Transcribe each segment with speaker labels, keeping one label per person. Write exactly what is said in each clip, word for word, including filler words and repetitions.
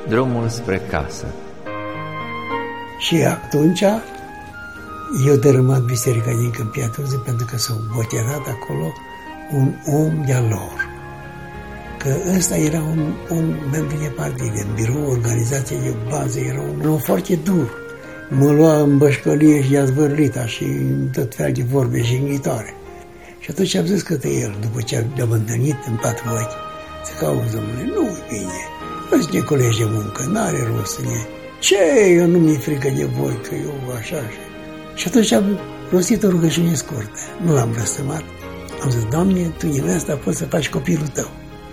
Speaker 1: Drumul spre casă.
Speaker 2: Și atunci eu dărâmat biserica din Câmpiatuze pentru că s-a botezat acolo un om de-al lor. Că ăsta era un, un membru de partid, în birou, organizație de bază, era un om foarte dur. Mă lua în bășcălie și i-a zvârlita și tot fel de vorbe jignitoare. Și atunci am zis către el, după ce le-am întâlnit în patru ochi, zic, auzi, domnule, nu-i bine, ăsta e colegi de muncă, n-are rost să ne... Ce, eu nu mi-e frică de voi, că eu așa, așa. Și atunci am rostit o rugăciune scurtă, nu l-am răstămat. Am zis, Doamne, Tu din ăsta poți să faci copilul Tău.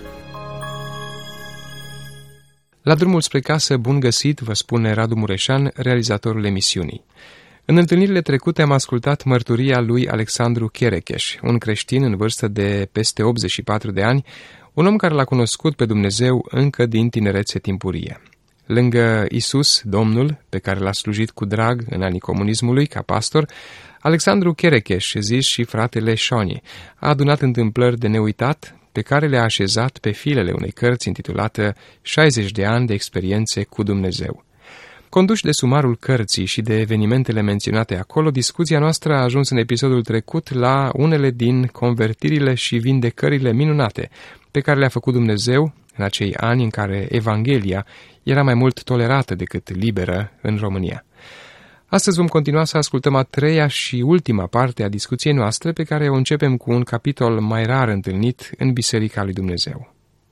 Speaker 3: La drumul spre casă, bun găsit, vă spune Radu Mureșan, realizatorul emisiunii. În întâlnirile trecute am ascultat mărturia lui Alexandru Cherecheș, un creștin în vârstă de peste optzeci și patru de ani, un om care l-a cunoscut pe Dumnezeu încă din tinerețe timpurie. Lângă Isus, Domnul, pe care l-a slujit cu drag în anii comunismului ca pastor, Alexandru Cherecheș, zis și fratele Șoni, a adunat întâmplări de neuitat pe care le-a așezat pe filele unei cărți intitulată șaizeci de ani de experiențe cu Dumnezeu. Conduși de sumarul cărții și de evenimentele menționate acolo, discuția noastră a ajuns în episodul trecut la unele din convertirile și vindecările minunate pe care le-a făcut Dumnezeu în acei ani în care Evanghelia era mai mult tolerată decât liberă în România. Astăzi vom continua să ascultăm a treia și ultima parte a discuției noastre, pe care o începem cu un capitol mai rar întâlnit în Biserica lui Dumnezeu.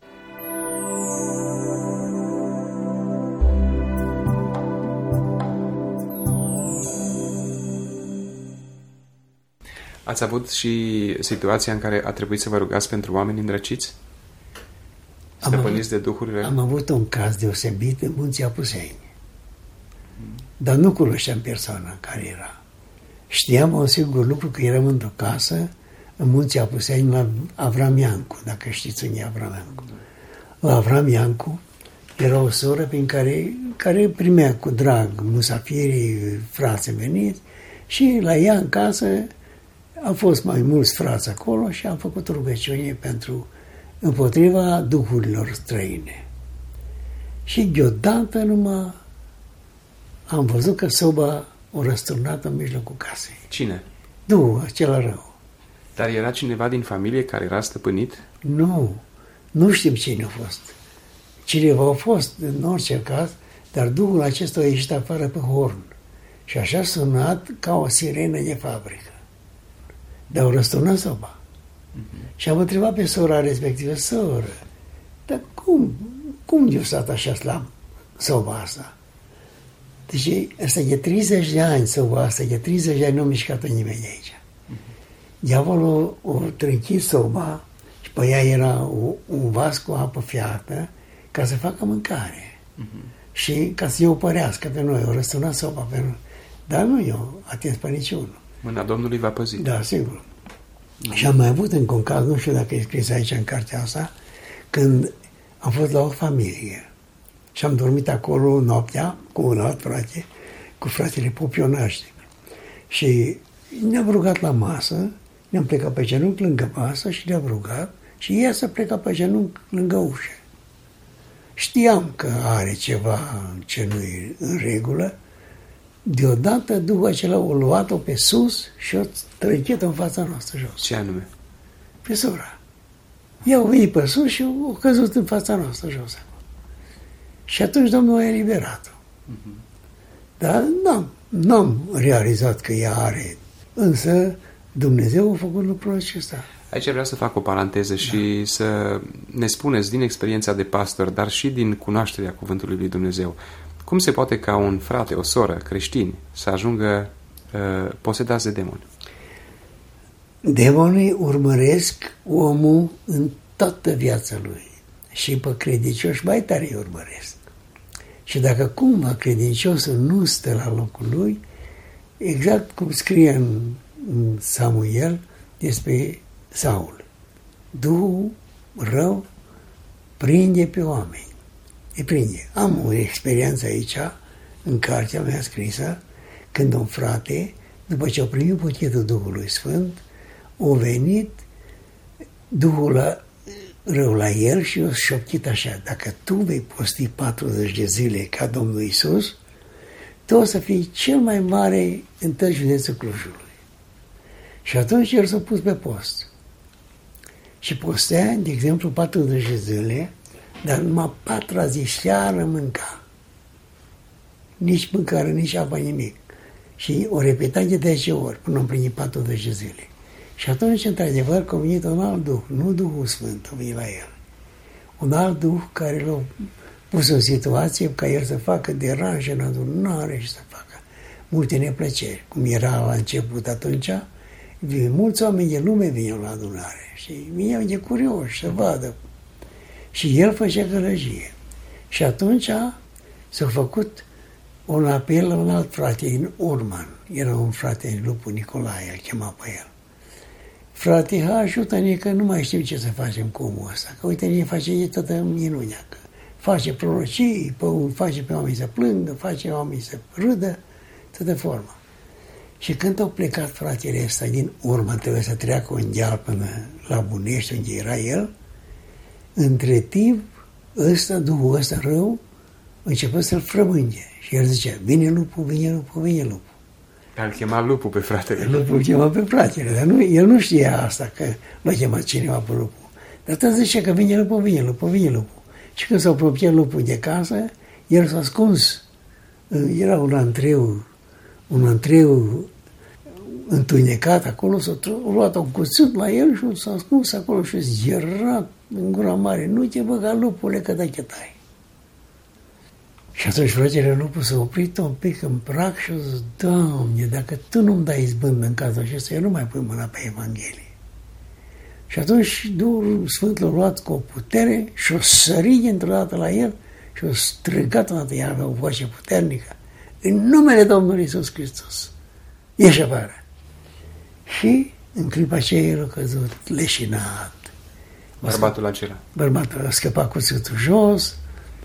Speaker 3: Ați avut și situația în care a trebuit să vă rugați pentru oameni îndrăciți? Stăpâniți de duhurile?
Speaker 2: Am avut un caz deosebit în Munții Apuseni. Dar nu cunoșteam persoana care era. Știam un singur lucru, că eram într-o casă în Munții Apuseni la Avram Iancu, dacă știți unde e Avram Iancu. La Avram Iancu era o soră prin care, care primea cu drag musafirii, frații veniți, și la ea în casă au fost mai mulți frați acolo și am făcut rugăciune pentru împotriva duhurilor străine. Și deodată numai am văzut că soba o răsturnat în mijlocul casei.
Speaker 3: Cine?
Speaker 2: Duhul acela rău.
Speaker 3: Dar era cineva din familie care era stăpânit?
Speaker 2: Nu, nu știm cine a fost. Cineva a fost, în orice caz, dar duhul acesta a ieșit afară pe horn. Și așa a sunat ca o sirenă de fabrică. Dar au răsturnat soba. Uh-huh. Și am întrebat pe sora respectivă, soră, dar cum, cum de-o stat așa la soba asta? Deci ăsta e treizeci de ani, soba asta, e treizeci de ani, nu a mișcat-o nimeni de aici. Uh-huh. Diavolul a trânchit soba și pe ea era o, un vas cu apă fiartă ca să facă mâncare. Uh-huh. Și ca să-i opărească pe noi, o răsturnat soba pe noi. Dar nu eu atins pe niciunul.
Speaker 3: Mâna Domnului va păzi.
Speaker 2: Da, sigur. Mm. Și am mai avut încă un caz, nu știu dacă e scris aici în cartea asta, când am fost la o familie și am dormit acolo noaptea cu un alt frate, cu fratele Popionaști. Și ne-am rugat la masă, ne-am plecat pe genunchi lângă masă și ne-am rugat și ea s-a plecat pe genunchi lângă ușă. Știam că are ceva ce nu e în regulă. Deodată, după acela, o luat-o pe sus și o trăchit-o în fața noastră jos.
Speaker 3: Ce anume?
Speaker 2: Pe sora. Ea o venit pe sus și o căzut în fața noastră jos. Și atunci Domnul a eliberat-o. Uh-huh. Dar n-am, n-am realizat că ea are. Însă Dumnezeu a făcut lucrul acesta.
Speaker 3: Aici vreau să fac o paranteză și da. Să ne spuneți din experiența de pastor, dar și din cunoașterea Cuvântului lui Dumnezeu, cum se poate ca un frate, o soră, creștini, să ajungă uh, posedați de demoni?
Speaker 2: Demonii urmăresc omul în toată viața lui și pe credincioși mai tare îi urmăresc. Și dacă cumva credinciosul nu stă la locul lui, exact cum scrie în, în Samuel despre Saul, Duhul rău prinde pe oameni. E prinde. Am o experiență aici, în cartea mea scrisă, când un frate, după ce a primit bochetul Duhului Sfânt, a venit, Duhul a, rău la el și eu șoptit așa, dacă tu vei posti patruzeci de zile ca Domnul Iisus, tu o să fii cel mai mare în tot județul Clujului. Și atunci el s-a pus pe post. Și postea, de exemplu, patruzeci de zile, dar numai patra zi seară mânca. Nici mâncare, nici apă, nimic. Și o repeta de zece ori până am plinit patruzeci de zile. Și atunci, într-adevăr, că a venit un alt Duh, nu Duhul Sfânt, a venit la el. Un alt Duh care l-a pus în situație ca el să facă deranj în adunare și să facă multe neplăceri. Cum era la început atunci, mulți oameni de lume vineau la adunare și vineau de curioși să vadă. Și el făcea gălăgie. Și atunci s-a făcut un apel la un alt frate din Urman. Era un frate, Lupu Nicolae, îl chema pe el. Frate, ajută-ne că nu mai știu ce să facem cu omul ăsta. Că uite, ne face de toată minunea. Că face prorocii, face pe oameni să plângă, face oameni să râdă, toată forma. Și când au plecat fratele ăsta din Urman, trebuie să treacă un deal până la Bunești, unde era el, între timp, ăsta, Duhul ăsta rău, a început să-l frămânge. Și el zicea, vine lupul, vine lupul, vine lupul.
Speaker 3: Îl chema lupul pe fratele.
Speaker 2: Lupul îl chema pe fratele, dar nu, el nu știa asta, că l-a chemat cineva pe lupul. Dar tot zicea că vine lupul, vine lupul, vine lupul. Și când s-a apropiat lupul de casă, el s-a ascuns. Era un antreu, un antreu întunecat acolo, s-a luat un cuțit la el și s-a ascuns acolo și zierat în gura mare. Nu te băga, lupule, că da chetai. Și atunci fratele Lupu s-a oprit un pic în prag și a zis, Doamne, dacă Tu nu-mi dai izbândă în cazul acesta, eu nu mai pui mâna pe Evanghelie. Și atunci Duhul Sfânt l-a luat cu o putere și a sărit dintr-o dată la el și a strigat o dată, el avea o voce puternică, în numele Domnului Iisus Hristos, ieși afară. Și în clipa aceea el a căzut leșinat.
Speaker 3: Bărbatul acela.
Speaker 2: Bărbatul a scăpat cuțitul jos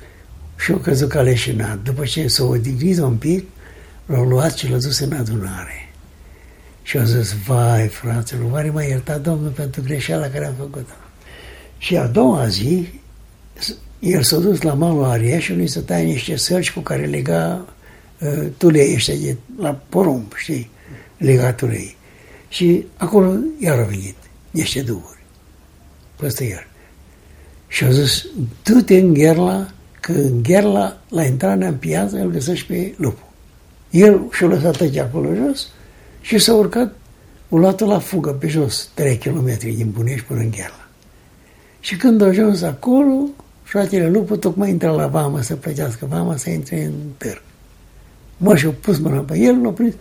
Speaker 2: și a căzut ca leșinat. După ce s-a odihnit un pic, l-a luat și l-a dus în adunare. Și a zis, vai, fraților, oare m-a iertat Domnul pentru greșeala care am făcut-o? Și a doua zi, el s-a dus la malul Ariașului să taie niște sălci cu care lega uh, tulei ăștia de la porumb, știi, legatul ei. Și acolo iar au venit niște duhuri, peste el. Și a zis, du-te în Gherla, că în Gherla, la intrarea în piață, îl găsești pe Lupu. El și-a lăsat tăcea acolo jos și s-a urcat, o luat la fugă pe jos, trei kilometri din Bunești până în Gherla. Și când a ajuns acolo, fratele Lupu tocmai intra la vamă să plătească vama, să intre în târg. Mă, și-a pus mâna pe el, l-a prins,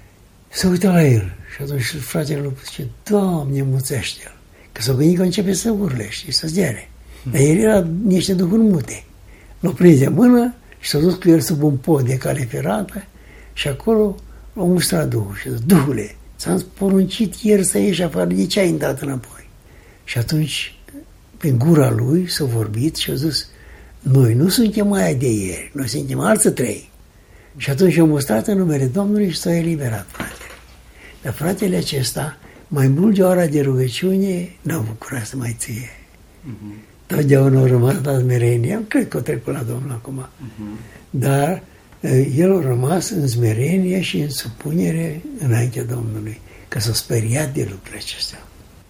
Speaker 2: să uită la el. Și atunci fratele Lupu zice, Doamne, muțește-l. Că s-a gândit că începe să urle, știi, să zdiere. Dar el era niște duhuri mute. L-a prins de mână și s-a dus cu el sub un pod de cale ferată și acolo l-a mustrat Duhul și a zis, Duhule, ți-am poruncit ieri să ieși afară, de ce ai intrat înapoi? Și atunci, prin gura lui s-a vorbit și a zis, noi nu suntem aia de ieri, noi suntem alții trei. Și atunci a mustrat în numele Domnului și s-a eliberat fratele. Dar fratele acesta, mai mult de ora de rugăciune, n-a bucurat să mai ție. Uh-huh. Totdeauna a rămas la smerenie, cred că a trecut la Domnul acum, uh-huh. Dar el a rămas în smerenie și în supunere înaintea Domnului, că s-a speriat de lucrurile acestea.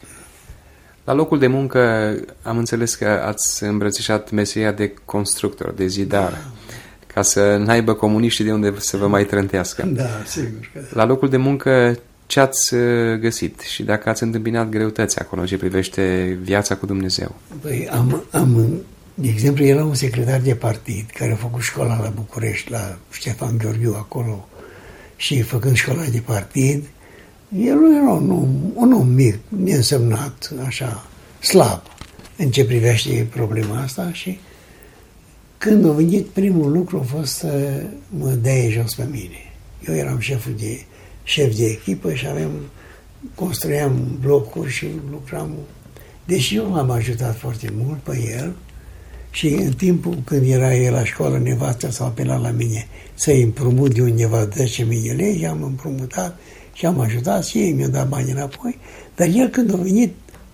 Speaker 3: La locul de muncă am înțeles că ați îmbrățișat meseria de constructor, de zidar, da. Ca să n-aibă comuniștii de unde să vă mai trântească.
Speaker 2: Da, sigur că da.
Speaker 3: La locul de muncă ce ați găsit și dacă ați întâmpinat greutăți acolo ce privește viața cu Dumnezeu?
Speaker 2: Păi am, am, de exemplu, era un secretar de partid care a făcut școala la București, la Ștefan Gheorghiu acolo, și făcând școala de partid, el era un om, un om mic, neînsemnat, așa, slab, în ce privește problema asta și când a venit primul lucru a fost să mă dea jos pe mine. Eu eram șeful de șef de echipă și aveam, construiam blocuri și lucram. Deci eu l-am ajutat foarte mult pe el și în timpul când era el la școală, nevastă s-a apelat la mine să-i împrumut de undeva zece mii de lei, am împrumutat și am ajutat și ei mi-au dat bani înapoi, dar el când a venit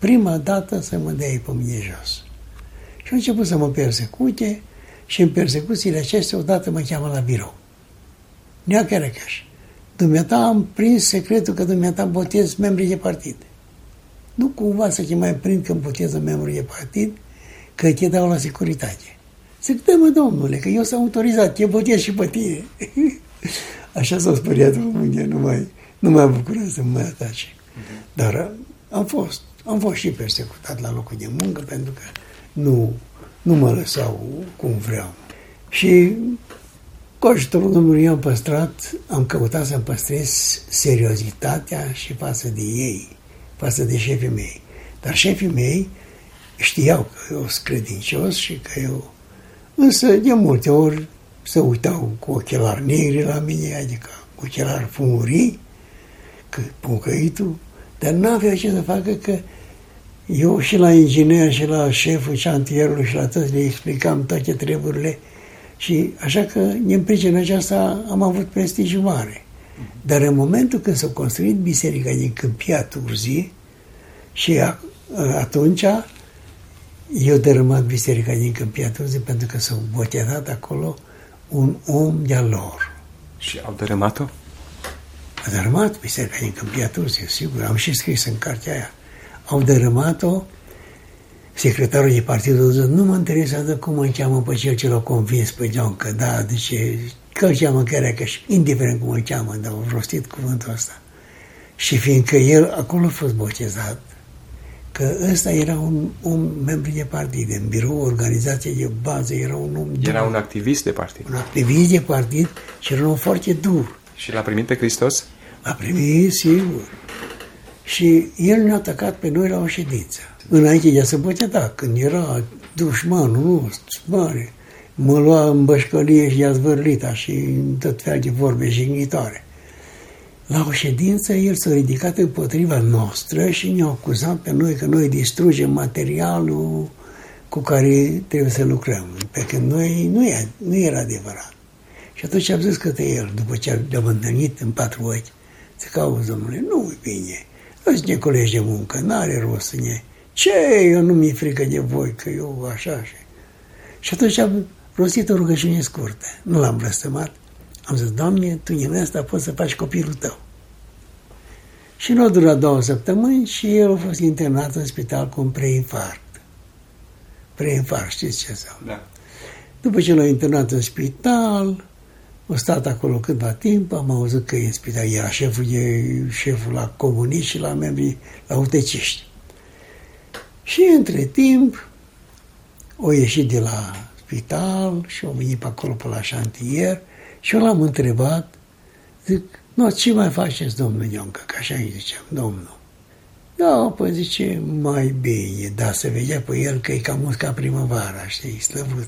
Speaker 2: prima dată să mă dea pe mine jos. Și a început să mă persecute și în persecuțiile acestea odată mă cheamă la birou. Nea Cherecheș, dumneata am prins secretul că dumneata botez membrii de partid. Nu cumva să te mai prind când boteză membrii de partid, că te dau la securitate. Zic, dă-mă, domnule, că eu s-am autorizat, te botez și pe tine. Așa s-a speriat România, nu mai, nu mai bucură să mă atace. Dar am fost, am fost și persecutat la locul de muncă, pentru că nu, nu mă lăsau cum vreau. Și cu ajutorul Domnului am păstrat, am căutat să-mi păstrez seriozitatea și față de ei, față de șefii mei. Dar șefii mei știau că eu sunt credincios și că eu... Însă, de multe ori, se uitau cu ochelari negri la mine, adică cu ochelari fumurii, că puncăitul, dar n-avea ce să facă, că eu și la inginer și la șeful șantierului și la toți le explicam toate treburile și așa că, din pricina aceasta, am avut prestigiu mare. Dar în momentul când s-a construit biserica din Câmpia Turzii și a, atunci eu dărâmat biserica din Câmpia Turzii pentru că s-a botezat acolo un om de-a lor.
Speaker 3: Și au dărâmat-o?
Speaker 2: A dărâmat biserica din Câmpia Turzii, sigur, am și scris în cartea aia. Au dărâmat-o, secretarul de partidul zice, nu mă interesează cum îl cheamă pe cel ce l-a convins pe Ioncă, da, zice, că îl cheamă Cherecheș, indiferent cum îl cheamă, dar au rostit cuvântul ăsta. Și fiindcă el acolo a fost botezat, că ăsta era un om membru de partid, în birou, organizație de bază, era un om
Speaker 3: Era
Speaker 2: dur,
Speaker 3: un activist de partid.
Speaker 2: un activist de partid și era un om foarte dur.
Speaker 3: Și l-a primit pe Hristos?
Speaker 2: L-a primit, sigur. Și el ne-a atacat pe noi la o ședință. Înainte de a se boteza, când era dușmanul nostru, mare, mă lua în bășcălie și i-a zvârlita și tot fel de vorbe jignitoare. La o ședință, el s-a ridicat împotriva noastră și ne-a acuzat pe noi că noi distrugem materialul cu care trebuie să lucrăm. Pe când noi nu, e, nu era adevărat. Și atunci am zis către el, după ce le-am întâlnit în patru ochi, zic, auzi, domnule, nu-i bine, noi suntem colegi de muncă, n-are rost să ne... Ce? Eu nu mi-e frică de voi, că eu așa și... Și atunci am rostit o rugăciune scurtă. Nu l-am blăstămat. Am zis, Doamne, Tu din asta poți să faci copilul Tău. Și nu a durat două săptămâni și el a fost internat în spital cu un preinfarct. Preinfarct, știți ce înseamnă?
Speaker 3: Da.
Speaker 2: După ce l-a internat în spital, a stat acolo câtva timp, am auzit că e în spital. Era șeful, de, șeful la comuniști și la membrii, la uteciști. Și între timp, o ieșit de la spital și o venit pe acolo pe la șantier și eu l-am întrebat, zic, nu, ce mai faceți, domnul Ioncă? Că așa îi ziceam, domnul. Da, păi zice, mai bine, dar se vedea pe el că e cam mult ca primăvara, știi, slăvut.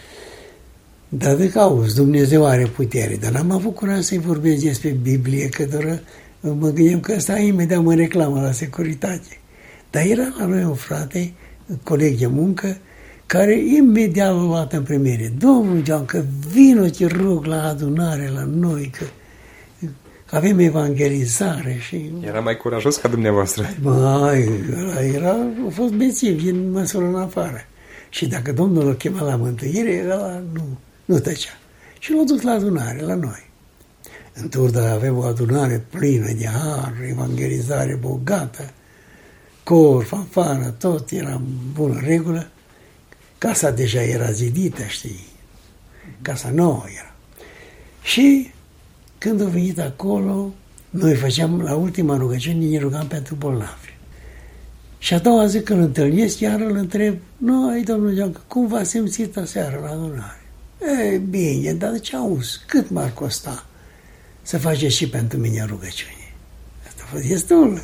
Speaker 2: Dar de că auzi, Dumnezeu are putere, dar n-am avut curaj să-i vorbesc despre Biblie, că doar mă gândeam că ăsta imediat mă reclamă la securitate. Dar era la noi un frate, coleg de muncă, care imediat l-a luat în primire. Domnul Ioncă, vino, te rog, la adunare la noi, că avem evangelizare și...
Speaker 3: Era mai curajos ca dumneavoastră.
Speaker 2: Mai, ăla era, a fost bețiv, din măsură în afară. Și dacă Domnul îl chema la mântuire, ăla nu, nu tăcea. Și l-a dus la adunare, la noi. În Turda avem o adunare plină de har, evangelizare bogată, cor, fanfară, tot era în bună regulă. Casa deja era zidită, știi? Casa nouă era. Și când a venit acolo, noi făceam la ultima rugăciune, ne rugam pentru bolnavi. Și a doua zi când îl întâlnesc, iar îl întreb, noi, domnul Ioncă, cum v-a simțit aseară la adunare? E, bine, dar de ce auzi? Cât m-ar costa să faceți și pentru mine rugăciune? Asta a fost destul.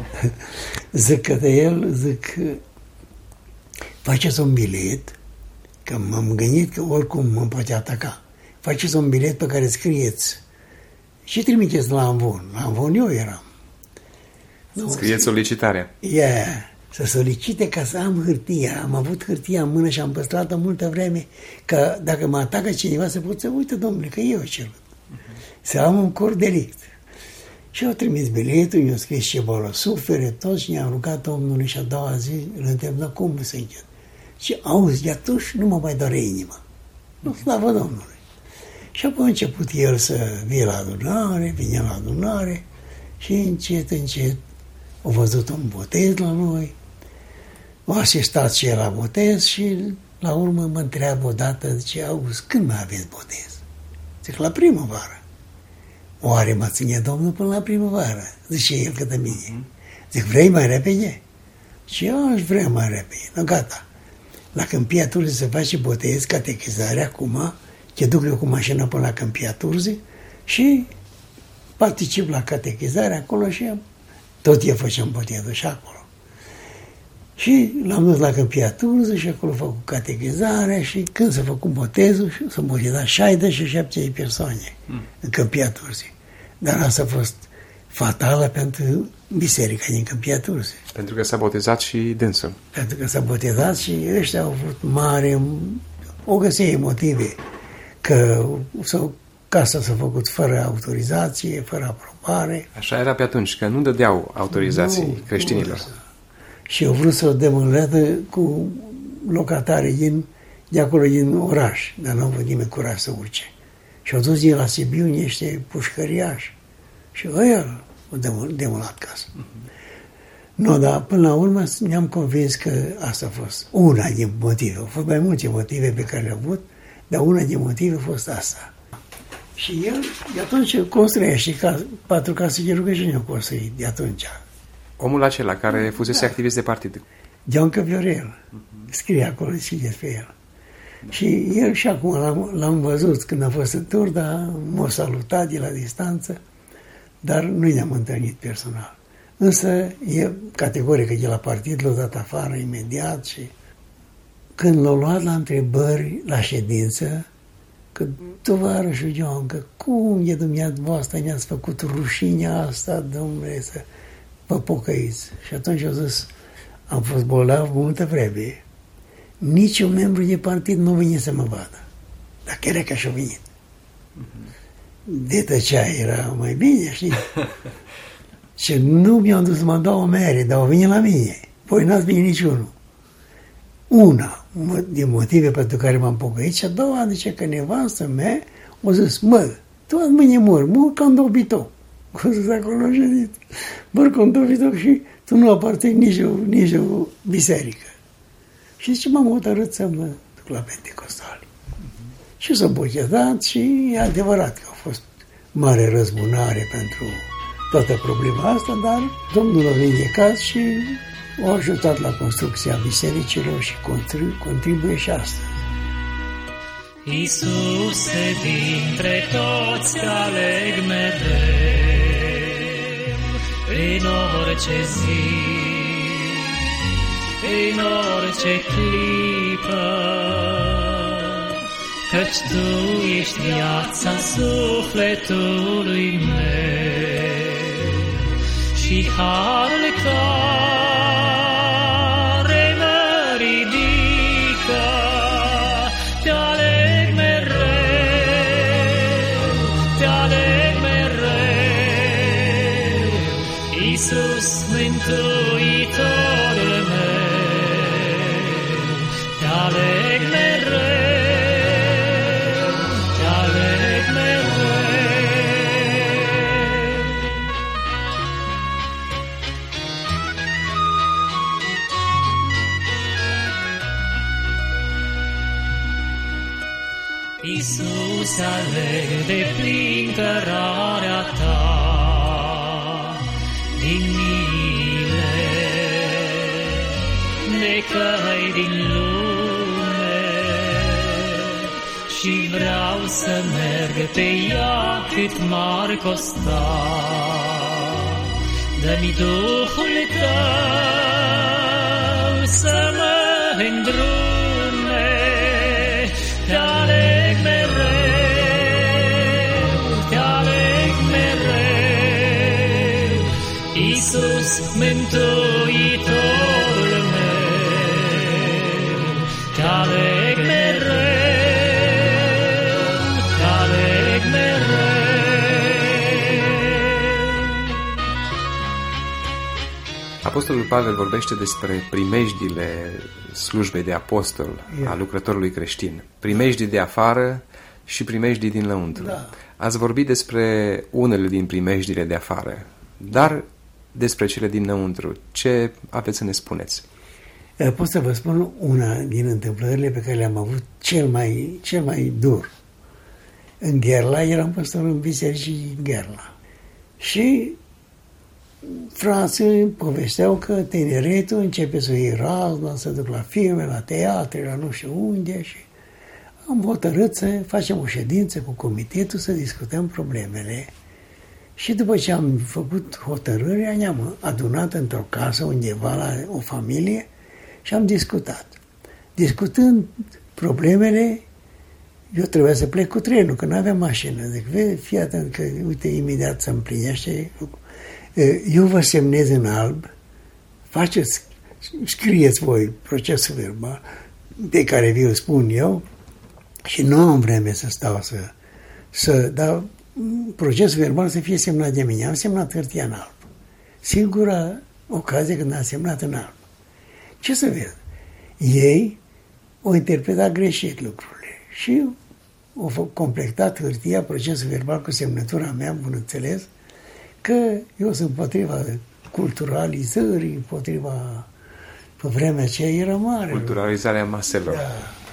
Speaker 2: Zic că de el, zic, faceți un bilet, că m-am gândit că oricum mă poate ataca. Faceți un bilet pe care scrieți și trimiteți la Amvon. La Amvon eu eram.
Speaker 3: Scrieți solicitarea.
Speaker 2: Yeah. Să solicite ca să am hârtia. Am avut hârtia în mână și am păstrat-o multă vreme, că dacă mă atacă cineva să pot să uite, domnule, că eu cel. Uh-huh. Să am un cor delict. Și au trimis biletul, i-au scris ce bolă sufere, toți și ne-am rugat Domnului și a doua zi îl întreb, dar cum se închid? Și auzi, de atunci nu mă mai doare inima. Nu, slavă Domnului. Și apoi a început el să vie la adunare, vine la adunare și încet, încet a văzut un botez la noi, a asistat și el la botez și la urmă mă întreabă odată, zice, auzi, când mai aveți botez? Zic, la primăvară. Oare mă ține Domnul până la primăvară? Zice el către mine. Zic, vrei mai repede? Și eu aș vrea mai repede. No, gata. La Câmpia Turzii se face botez, catechizare acum, te duc eu cu mașina până la Câmpia Turzii și particip la catechizare acolo și tot eu făceam botezul și acolo. Și l-am dus la Câmpia Turzii și acolo fac catechizarea și când s-a făcut botezul, s-au botezat șaizeci și șapte de persoane mm. în Câmpia Turzii. Dar asta a fost fatală pentru biserica din Câmpia Turzii.
Speaker 3: Pentru că s-a botezat și dânsul.
Speaker 2: Pentru că s-a botezat și ăștia au avut mare, o găseie motive că sau casa s-a făcut fără autorizație, fără aprobare.
Speaker 3: Așa era pe atunci, că nu dădeau autorizații nu, creștinilor. Nu,
Speaker 2: și au vrut să o demoleze cu locatari din, de acolo din oraș, dar nu au avut nimeni curaj să urce. Și au dus din la Sibiu niște pușcăriași și ăia au demolat casa. Uh-huh. Nu, dar până la urmă ne-am convins că asta a fost una din motive. Au fost mai multe motive pe care le-au avut, dar una din motive a fost asta. Și el de atunci construiește ca, patru case de rugăciune au construit de atunci.
Speaker 3: Omul acela care fusese da. activist de partid.
Speaker 2: Deoncă Viorel. Uh-huh. Scrie acolo și despre el. Da. Și el și acum l-am, l-am văzut când a fost în tur, dar m-a salutat de la distanță, dar nu ne-am întâlnit personal. Însă e categorică de la partid, l-a dat afară imediat și când l-a luat la întrebări la ședință, că tovarășul Ioncă, cum e dumneavoastră, ne-ați făcut rușinea asta, domnule, să vă pocăiți. Și atunci a zis, am fost bolnav multă vreme, niciun membru de partid nu vine să mă vadă. Dar chiar e că și-a venit. De tăcea era mai bine, știi? Și nu mi-am dus să mă dau o mere, dar au venit la mine. Păi n-ați venit niciunul. Una din motive pentru care m-am pocăit și a doua zice că nevastă mea a zis, mă, tu azi mâine mor, mor ca în dobitoc. Cu zis acolo ședit, mor ca în dobitoc și tu nu aparței nici o, nici o biserică. Și zice, m-am hotărât să mă duc la Pentecostali. Uh-huh. Și s-a botezat și e adevărat că a fost mare răzbunare pentru toată problema asta, dar Domnul a vindecat și a ajutat la construcția bisericilor și contribuie și astăzi.
Speaker 1: Iisuse, dintre toți te aleg mereu, în orice zi, în orice clipă, căci Tu ești viața sufletului meu și harul care mă ridică, te aleg mereu, te aleg mereu, Iisus Mântuitorul meu, te aleg mereu, te aleg mereu. Iisus, aleg de plin cărarea Ta din mile, de căi din lume, și vreau să merg pe ea cât m-ar costa. Dă-mi Duhul Tău să mă îndrume, te aleg mereu, te aleg mereu, Iisus Mântuitorul meu, te aleg mereu, te aleg mereu.
Speaker 3: Apostolul Pavel vorbește despre primejdile slujbei de apostol, yeah. a lucrătorului creștin. Primejdii de afară și primejdii din lăuntru. Da. Ați vorbit despre unele din primejdile de afară, dar despre cele dinăuntru, ce aveți să ne spuneți?
Speaker 2: Pot să vă spun una din întâmplările pe care le-am avut cel mai, cel mai dur. În Gherla, eram păstor în bisericii în Gherla. Și frații povesteau că tineretul începe să iei razna, să duc la filme, la teatre, la nu știu unde și am hotărât să facem o ședință cu comitetul să discutăm problemele. Și după ce am făcut hotărârea, ne-am adunat într-o casă undeva la o familie și am discutat. Discutând problemele, eu trebuia să plec cu trenul, că nu aveam mașină. Zic, vezi, fii atent că, uite, imediat se împlinește. Eu vă semnez în alb, faceți, scrieți voi procesul verbal, de care vi-l spun eu, și nu am vreme să stau să, să dau procesul verbal să fie semnat de mine. Am semnat hârtia în alb. Singura ocazie când am semnat în alb. Ce să vezi? Ei au interpretat greșit lucrurile și au completat hârtia, procesul verbal cu semnătura mea, bun înțeles, că eu sunt împotriva culturalizării, împotriva, pe vremea aceea era mare.
Speaker 3: Culturalizarea maselor.
Speaker 2: Da.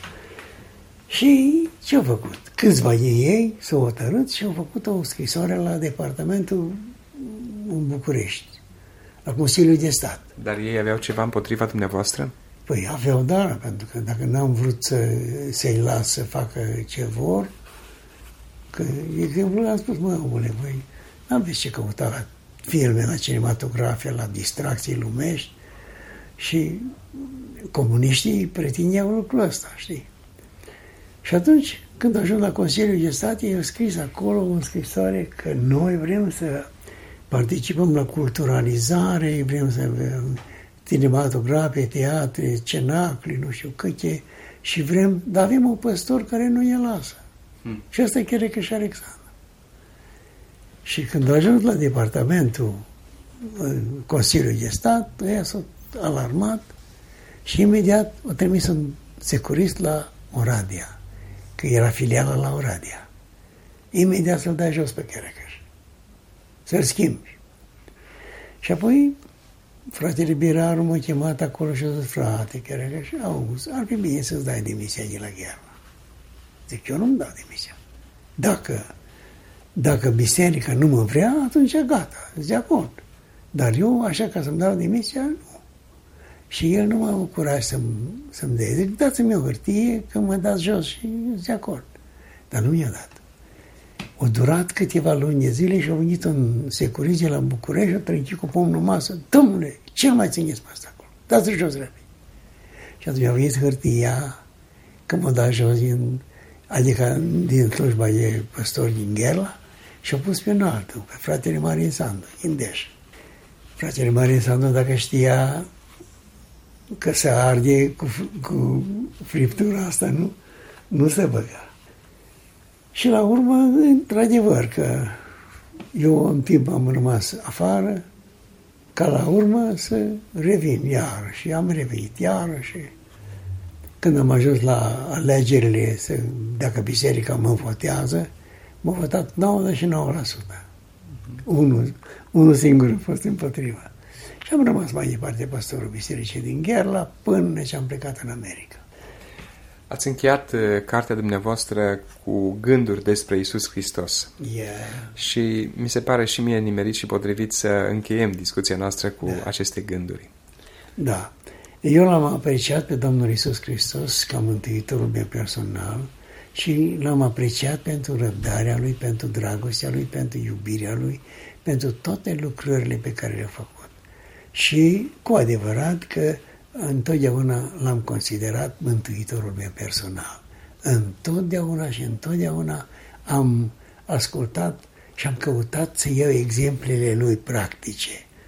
Speaker 2: Și ce au făcut? Câțiva din ei s-au hotărât și au făcut o scrisoare la departamentul în București, la Consiliul de Stat. Dar
Speaker 3: ei aveau ceva împotriva dumneavoastră?
Speaker 2: Păi aveau, dar, pentru că dacă n-am vrut să, să-i las să facă ce vor, că, de exemplu, le-am spus, mă, omule, voi n-aveți ce căuta la filme, la cinematografie, la distracții lumești și comuniștii pretindeau lucrul ăsta, știi? Și atunci, când ajung la Consiliul de Stat, ei au scris acolo o scrisoare că noi vrem să participăm la culturalizare, vrem să avem cinematografie, teatre, cenacli, nu știu câte, și vrem, dar avem un păstor care nu ne lasă. Hmm. Și asta e Cherecă și Alexandru. Și când a ajuns la departamentul Consiliului de Stat, ăia s-au alarmat și imediat au trimis un securist la Oradea, că era filială la Oradea. Imediat să-l dai jos pe Cherecăș, să-l schimbi. Și apoi fratele Biraru m-a chemat acolo și a zis, frate Cherecăș, auzi, ar fi bine să-ți dai demisia de la Gherla. Zic, eu nu-mi dau demisia. Dacă, dacă biserica nu mă vrea, atunci gata, zic, de acord. Dar eu, așa ca să-mi dau demisia, nu. Și el nu m-a avut curaj să-mi, să-mi dea. Zic, dați-mi o hârtie că mă dați jos și zic, de acord. Dar nu mi-a dat. Au durat câteva luni de zile și a venit un securist de la București și a trăncit cu pomnul în masă. Domnule, ce mai țineți pe asta acolo? Dați-l jos repede. Și atunci a venit hârtia că m-a dat jos din, adică din slujba de păstor din Gherla și a pus pe un altul, pe fratele Marin Sandu, din Deș. Fratele Marin Sandu, dacă știa că se arde cu, cu friptura asta, nu, nu se băga. Și la urmă, într-adevăr, că eu în timp am rămas afară, ca la urmă să revin iară. Și am revenit iară și când am ajuns la alegerile, să, dacă biserica mă votează, m-a votat nouăzeci și nouă la sută. Unul, unul singur a fost împotriva. Și am rămas mai departe pastorul bisericii din Gherla până ce am plecat în America.
Speaker 3: Ați încheiat uh, cartea dumneavoastră cu gânduri despre Iisus Hristos.
Speaker 2: Yeah.
Speaker 3: Și mi se pare și mie nimerit și potrivit să încheiem discuția noastră cu da. aceste gânduri.
Speaker 2: Da. Eu l-am apreciat pe Domnul Iisus Hristos ca mântuitorul meu personal și l-am apreciat pentru răbdarea Lui, pentru dragostea Lui, pentru iubirea Lui, pentru toate lucrările pe care le-a făcut. Și cu adevărat că întotdeauna l-am considerat mântuitorul meu personal. Întotdeauna și întotdeauna am ascultat și am căutat să iau exemplele lui practice.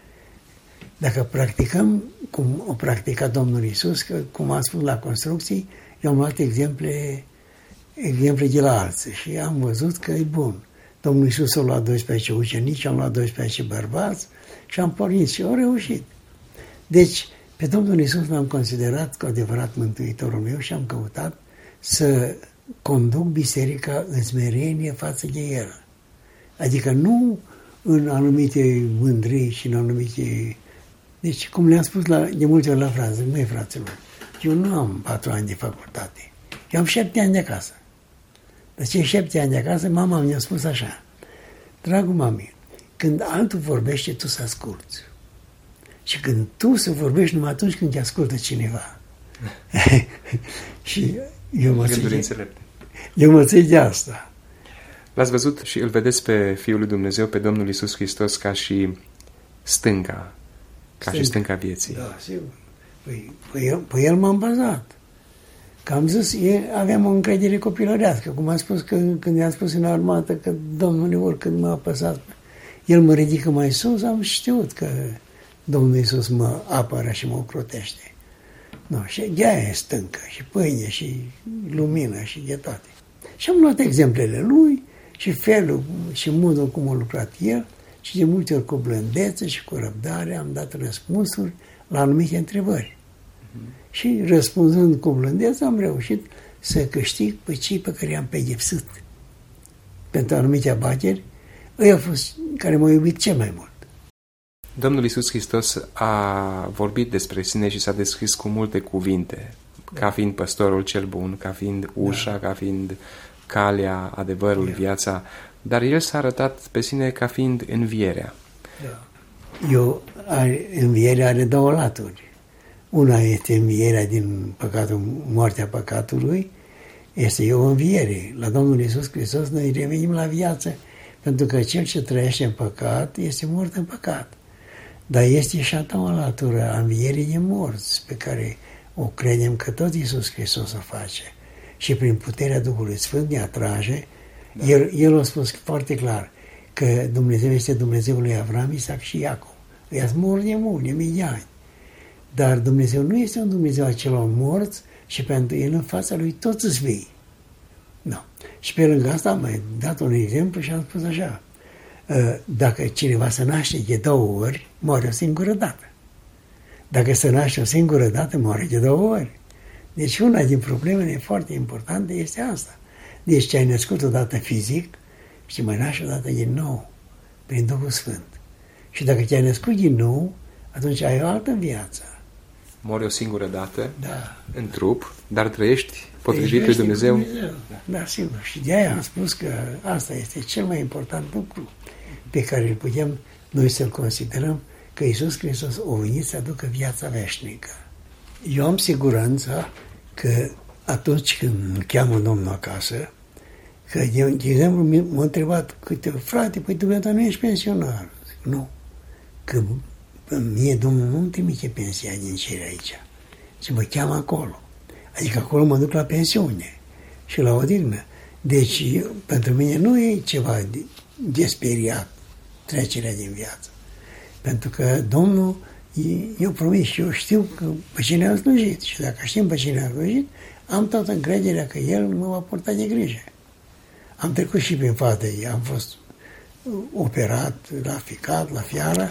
Speaker 2: Dacă practicăm cum o practica Domnul Iisus, că, cum am spus la construcții, eu am luat exemple, exemple de la alții și am văzut că e bun. Domnul Iisus a luat doisprezece ucenici, am luat doisprezece bărbați și am pornit și au reușit. Deci, pe Domnul Iisus l-am considerat cu adevărat mântuitorul meu și am căutat să conduc biserica în smerenie față de El. Adică nu în anumite mândrii și în anumite... Deci, cum le-am spus la, de multe ori la frață, măi fraților, eu nu am patru ani de facultate, eu am șapte ani de acasă. De cei șapte ani de acasă, mama mi-a spus așa: dragul mami, când altul vorbește, tu să asculți. Și când tu să vorbești numai atunci când te ascultă cineva. Și eu mă țin, eu mă țin de asta.
Speaker 3: L-ați văzut și îl vedeți pe Fiul lui Dumnezeu, pe Domnul Iisus Hristos, ca și stânca, ca stânca. și stânca vieții.
Speaker 2: Da, sigur. Păi, păi, el, păi el m-a învățat. Că am zis, e, aveam o încredere copilărească, cum am spus că, când i-am spus în armată că Domnul oricând m-a apăsat, El mă ridică mai sus, am știut că Domnul Iisus mă apără și mă ocrotește. No, și de-aia e stâncă, și pâine, și lumină, și de toate. Și am luat exemplele lui și felul și modul cum a lucrat el și de multe ori cu blândețe și cu răbdare am dat răspunsuri la anumite întrebări. Uh-huh. Și răspunzând cu blândețe am reușit să câștig pe cei pe care i-am pedepsit pentru anumite abateri, ei au fost care m-au iubit cel mai mult.
Speaker 3: Domnul Iisus Hristos a vorbit despre sine și s-a descris cu multe cuvinte, da. Ca fiind păstorul cel bun, ca fiind ușa, da. Ca fiind calea, adevărul, da. Viața, dar El s-a arătat pe sine ca fiind învierea.
Speaker 2: Da. Eu, învierea are două laturi. Una este învierea din păcatul, moartea păcatului, este o înviere. La Domnul Iisus Hristos noi revenim la viață, pentru că cel ce trăiește în păcat este mort în păcat. Dar este și a doua latură a învierii de morți, pe care o credem că tot Iisus Hristos o face. Și prin puterea Duhului Sfânt ne atrage. Da. El, el a spus foarte clar că Dumnezeu este Dumnezeul lui Avram, Isaac și Iacov. Ăia sunt morți de mult, de mii de ani. Dar Dumnezeu nu este un Dumnezeu a celor morți și pentru El în fața Lui toți îți vii. No. Și pe lângă asta am mai dat un exemplu și am spus așa: dacă cineva se naște de două ori, moare o singură dată. Dacă se naște o singură dată, moare de două ori. Deci una din problemele foarte importante este asta. Deci ce ai născut odată fizic și mai naști odată din nou, prin Duhul Sfânt. Și dacă te-ai născut din nou, atunci ai o altă viață.
Speaker 3: Mori o singură dată,
Speaker 2: da.
Speaker 3: În trup, dar trăiești potrivit lui Dumnezeu.
Speaker 2: Dumnezeu. Da, da, sigur. Și de aia am spus că asta este cel mai important lucru pe care îl putem noi să-l considerăm, că Iisus Hristos a venit să aducă viața veșnică. Eu am siguranța că atunci când îl cheamă Domnul acasă, că, de, de exemplu, m-a întrebat câte, frate, păi dumneata nu ești pensionar. Zic, nu, că mie Domnul nu îmi trimite pensia din cer aici, ci mă cheamă acolo. Adică acolo mă duc la pensiune și la odihnă. Deci, pentru mine nu e ceva de, de speriat trecerea din viață. Pentru că Domnul, eu promis și eu știu că pe cine a slujit. Și dacă știm pe cine a slujit, am toată încrederea că El mă va purta de grijă. Am trecut și prin fate, am fost operat la ficat, la fiară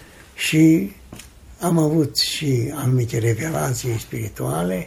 Speaker 2: și am avut și anumite revelații spirituale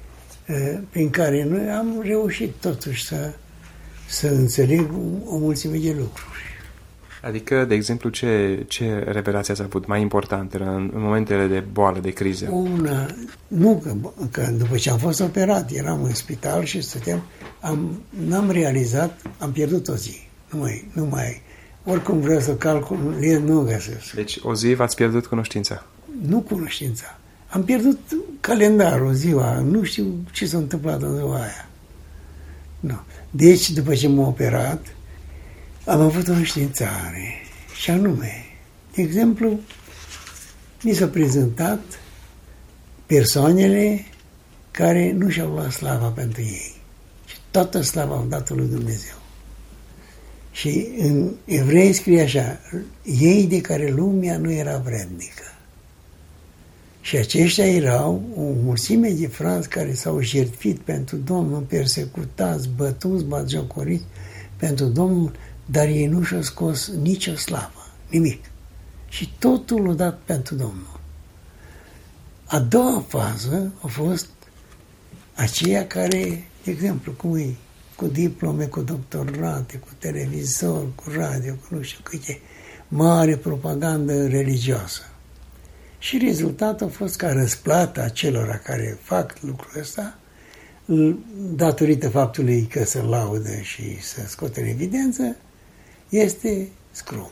Speaker 2: prin care noi am reușit totuși să, să înțeleg o mulțime de lucruri.
Speaker 3: Adică, de exemplu, ce, ce revelații ați avut mai importante în, în momentele de boală, de criză?
Speaker 2: Una, nu, că, că după ce am fost operat, eram în spital și stăteam, am, n-am realizat, am pierdut o zi. Nu mai, nu mai, oricum vreau să calcul, nu găsesc.
Speaker 3: Deci o zi v-ați pierdut cunoștința?
Speaker 2: Nu cunoștința. Am pierdut calendarul, ziua, nu știu ce s-a întâmplat în ziua aia. Nu. Deci, după ce m-am operat, am avut o înștiințare și anume, de exemplu, mi s-au prezentat persoanele care nu și-au luat slava pentru ei. Și toată slava au dat lui Dumnezeu. Și în Evrei scrie așa: ei de care lumea nu era vrednică. Și aceștia erau o mulțime de frați care s-au jertfit pentru Domnul, persecutați, bătuți, batjocoriți pentru Domnul, dar ei nu și-au scos nicio slavă, nimic. Și totul l-au dat pentru Domnul. A doua fază a fost aceia care, de exemplu, cum e, cu diplome, cu doctorate, cu televizor, cu radio, cu nu știu câte, mare propagandă religioasă. Și rezultatul a fost ca răsplata celor care fac lucrul ăsta, datorită faptului că se laudă și se scoate în evidență, este scrum.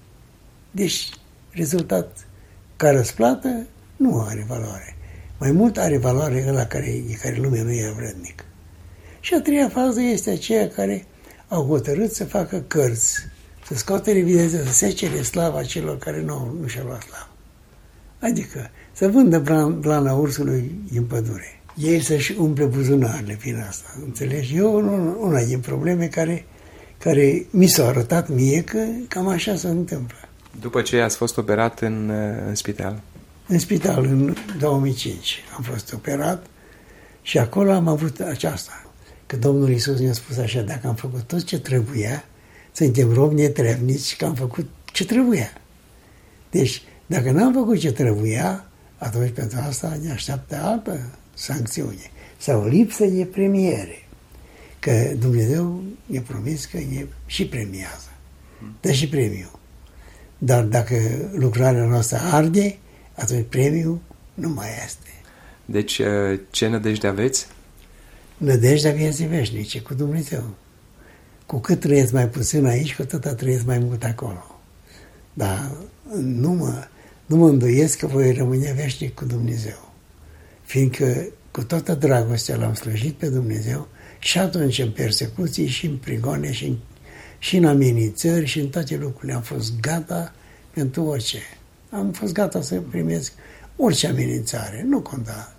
Speaker 2: Deci, rezultat ca răsplată nu are valoare. Mai mult are valoare ăla care, de care lumea nu e vrednic. Și a treia fază este aceea care au hotărât să facă cărți, să scoate în evidență, să secere slava celor care nu, nu și-au luat slavă. Adică să vândă blana ursului în pădure. Ei să-și umple buzunarele prin asta. Înțelegi? Eu una din probleme care, care mi s-au arătat mie că cam așa se întâmplă.
Speaker 3: După ce ați fost operat în, în spital?
Speaker 2: În spital, în două mii cinci am fost operat și acolo am avut aceasta. Că Domnul Iisus ne-a spus așa, dacă am făcut tot ce trebuia, suntem robi netrebnici că am făcut ce trebuia. Deci, dacă n-am făcut ce trebuia, atunci pentru asta ne așteaptă altă sancțiune sau lipsă de premiere. Că Dumnezeu ne-a promis că ne și premiază. Dă și premiu. Dar dacă lucrarea noastră arde, atunci premiul nu mai este.
Speaker 3: Deci, ce nădejde aveți?
Speaker 2: Nădejdea vieții veșnice cu Dumnezeu. Cu cât trăiesc mai puțin aici, cu atât trăiesc mai mult acolo. Dar nu mă, nu mă îndoiesc că voi rămâne veșnic cu Dumnezeu. Fiindcă cu toată dragostea l-am slujit pe Dumnezeu și atunci în persecuții și în prigoane și în, și în amenințări și în toate lucrurile am fost gata pentru orice. Am fost gata să primesc orice amenințare, nu conta.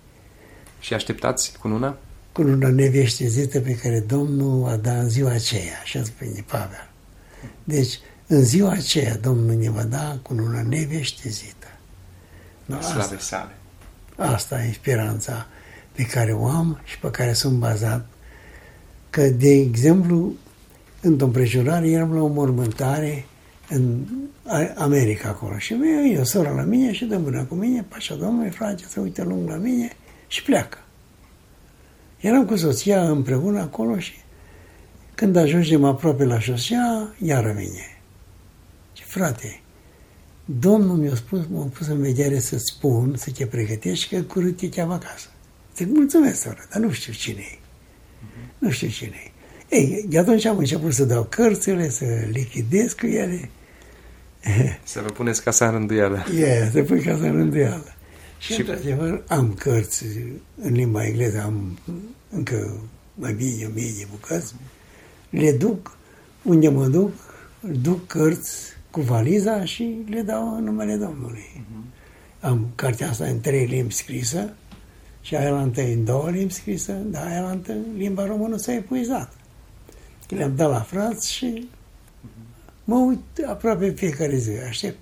Speaker 3: Și așteptați cununa?
Speaker 2: Cununa neveștezită pe care Domnul a dat în ziua aceea, așa spune Pavel. Deci, în ziua aceea Domnul ne va da cununa neveștezită. No,
Speaker 3: Slave sale.
Speaker 2: Asta e speranța pe care o am și pe care sunt bazat. Că, de exemplu, într-o împrejurare eram la o mormântare în America acolo și vine o soră la mine și dă mâna cu mine, pașa Domnului, frate, se uită lung la mine și pleacă. Eram cu soția împreună acolo și când ajungem aproape la șosea, iară vine. Și frate, Domnul mi-a spus, m-a pus în vedere să-ți spun, să te pregătești, că curând te cheamă acasă. Zic, mulțumesc, soră, dar nu știu cine e. Uh-huh. Nu știu cine e. Ei, de atunci am început să dau cărțile, să lichidez cu ele.
Speaker 3: Să vă puneți casa în rânduială.
Speaker 2: Yeah, să pui casa în rânduială. Și, și într-adevăr, am cărți în limba engleză, am încă mai bine de o mie de bucăți. Le duc unde mă duc, duc cărți cu valiza și le dau în numele Domnului. Uh-huh. Am cartea asta în trei limbi scrisă și aia la în două limbi scrisă, dar aia la în limba română s-a epuizat. Le-am dat la frați și mă uit aproape fiecare zi, aștept.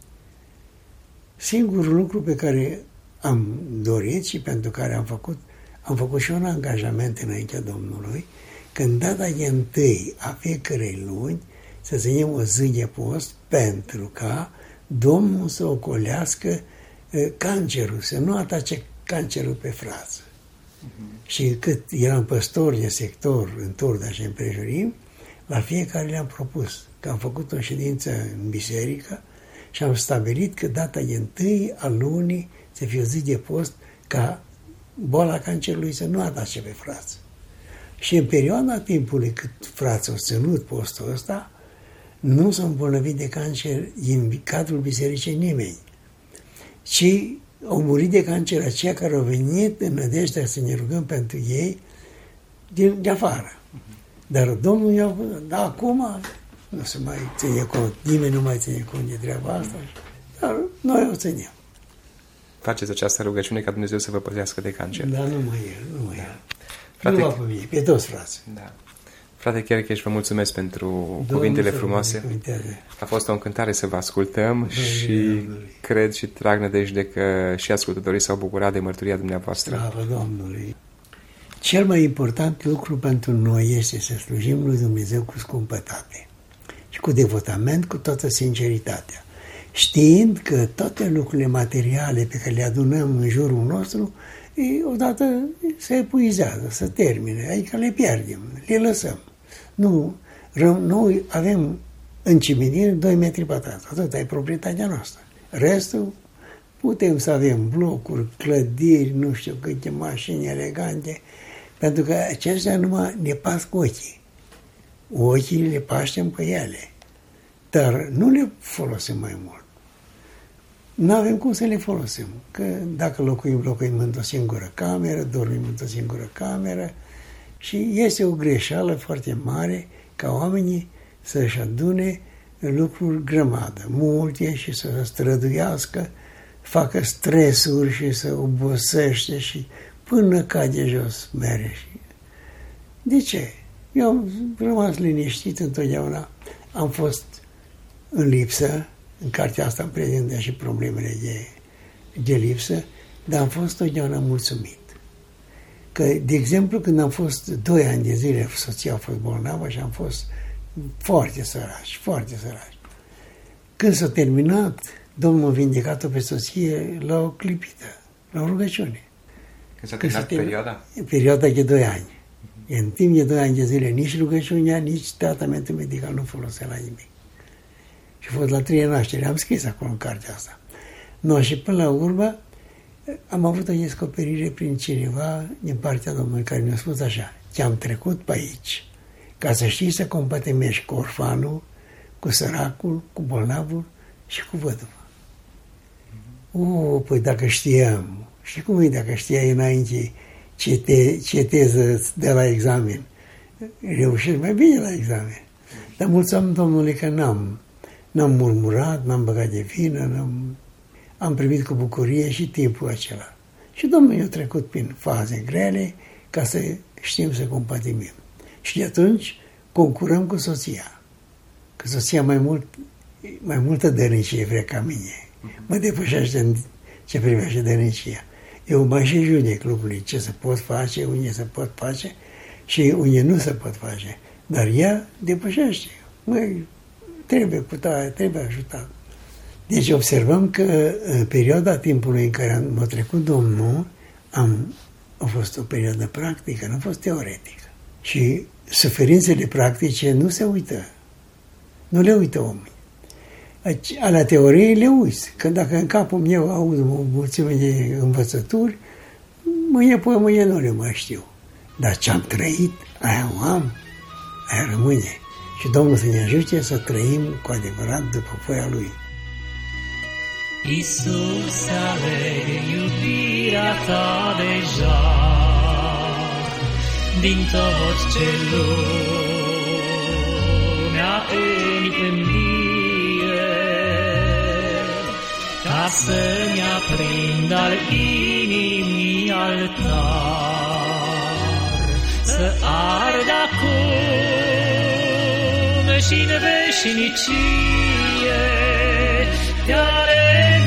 Speaker 2: Singurul lucru pe care am dorit și pentru care am făcut, am făcut și un angajament înaintea Domnului, că în data de întâi a fiecărei luni să ținem o zi de post pentru ca Domnul să ocolească cancerul, să nu atace cancerul pe frață. Uh-huh. Și cât eram păstori de sector în Turda și împrejurim, la fiecare le-am propus că am făcut o ședință în biserică și am stabilit că data de întâi a lunii să fie o zi de post ca boala cancerului să nu atace pe frață. Și în perioada timpului cât frații au ținut postul ăsta, nu s-a îmbolnăvit de cancer din cadrul bisericii nimeni, ci au murit de cancer aceia care au venit în nădejdea să ne rugăm pentru ei din, de afară. Dar Domnul i-a da, acum nu se mai ține cont, nimeni nu mai ține cont de treaba asta, dar noi o ținem.
Speaker 3: Faceți această rugăciune ca Dumnezeu să vă păzească de cancer.
Speaker 2: Da, nu mai e, nu mai e.
Speaker 3: Frate,
Speaker 2: nu va pe mine, pe toți frați.
Speaker 3: Da. Frate Cherecheș, vă mulțumesc pentru Domnul cuvintele frumoase. A fost o încântare să vă ascultăm. Domnule, și Domnului. Cred și trag nădejde că și ascultătorii s-au bucurat de mărturia dumneavoastră.
Speaker 2: Slavă Domnului! Cel mai important lucru pentru noi este să slujim lui Dumnezeu cu scumpătate și cu devotament, cu toată sinceritatea. știind că toate lucrurile materiale pe care le adunăm în jurul nostru, e, odată se epuizează, se termine, adică le pierdem, le lăsăm. Nu, noi avem în cimitir doi metri pătrați, atât e proprietatea noastră. Restul putem să avem blocuri, clădiri, nu știu câte mașini elegante, pentru că acestea numai ne pasc ochii. Ochii le paștem pe ele, dar nu le folosim mai mult. Nu avem cum să le folosim, că dacă locuim, locuim într-o singură cameră, dormim într-o singură cameră și este o greșeală foarte mare ca oamenii să-și adune lucruri grămadă, multe și să străduiască, facă stresuri și să obosește și până cade jos mere. De ce? Eu am rămas liniștit întotdeauna, am fost în lipsă, în cartea asta îmi prezintă și problemele de, de lipsă, dar am fost totdeauna mulțumit. Că, de exemplu, când am fost doi ani de zile, soția a fost bolnavă și am fost foarte săraci, foarte săraci. Când s-a terminat, Domnul a vindecat-o pe soție la o clipită, la o rugăciune.
Speaker 3: Când s-a terminat perioada?
Speaker 2: Perioada de doi ani. Uh-huh. În timp de doi ani de zile, nici rugăciunea, nici tratamentul medical nu folosea la nimic. Și a fost la trei naștere, am scris acolo în cartea asta. No, și până la urmă am avut o descoperire prin cineva din partea Domnului care mi-a spus așa: te-am trecut pe aici ca să știi să compătimești cu orfanul, cu săracul, cu bolnavul și cu văduva. O, păi dacă știam, și cum e dacă știai înainte ce, te, ce teză de la examen, reușești mai bine la examen. Dar mulțumim Domnului că n-am, n-am murmurat, n-am băgat de vină, n-am, am primit cu bucurie și timpul acela. Și Domnul i-a trecut prin faze grele ca să știm să compătimim. Și de atunci concurăm cu soția. Că soția mai mult, mai multă dărnicie vrea ca mine. Mă depășește în ce privește dărnicia. Eu mai și judec lucrurile, ce se pot face, unde se pot face și unde nu se pot face. Dar ea depășește. Măi, trebuie putat, trebuie ajutat. Deci observăm că în perioada timpului în care m-a trecut Domnul, am, a fost o perioadă practică, nu a fost teoretică. Și suferințele practice nu se uită. Nu le uită omul. Alea teoriei le uiți. Că dacă în capul meu aud o mulțime de învățături, mâine pe mâine nu le mai știu. Dar ce am trăit, aia o am, aia rămâne. Și Domnul să ne ajute să trăim cu adevărat după voia Lui.
Speaker 1: Iisus, alege iubirea ta deja din tot ce lumea îmi învie, ca să-mi aprind al inimii altar, să ard acum și-n veșnicie. Te aleg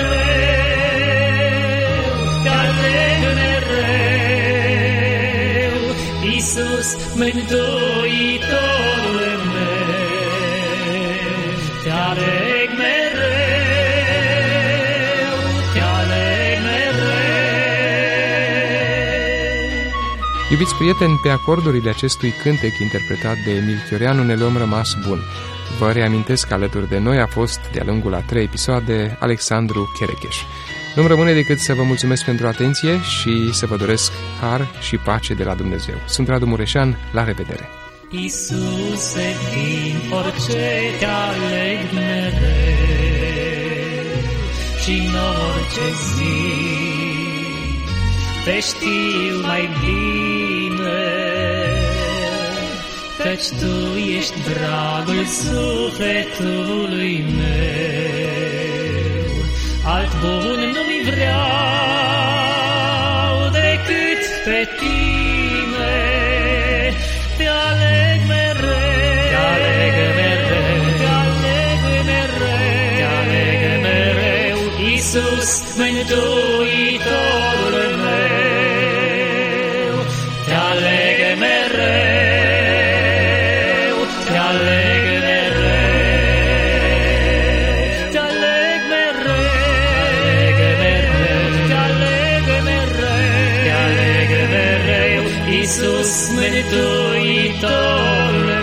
Speaker 1: mereu, te aleg mereu, Iisus, Mântuitorul meu. Te aleg mereu, te aleg mereu.
Speaker 3: Iubiți prieteni, pe acordurile acestui cântec interpretat de Emil Chioreanu ne luăm rămas bun. Vă reamintesc că alături de noi a fost, de-a lungul a trei episoade, Alexandru Cherecheș. Nu-mi rămâne decât să vă mulțumesc pentru atenție și să vă doresc har și pace de la Dumnezeu. Sunt Radu Mureșan, la revedere!
Speaker 1: Iisuse, din orice te aleg mereu și în orice zi te știu mai bine, căci Tu ești dragul sufletului meu. Alt bun nu-mi vreau decât pe Tine. Te aleg mereu, te aleg mereu, te aleg mereu, te aleg mereu, Iisus, Mântuitorul meu. Te aleg mereu, te aleg mereu, te aleg Iisus Mântuitorul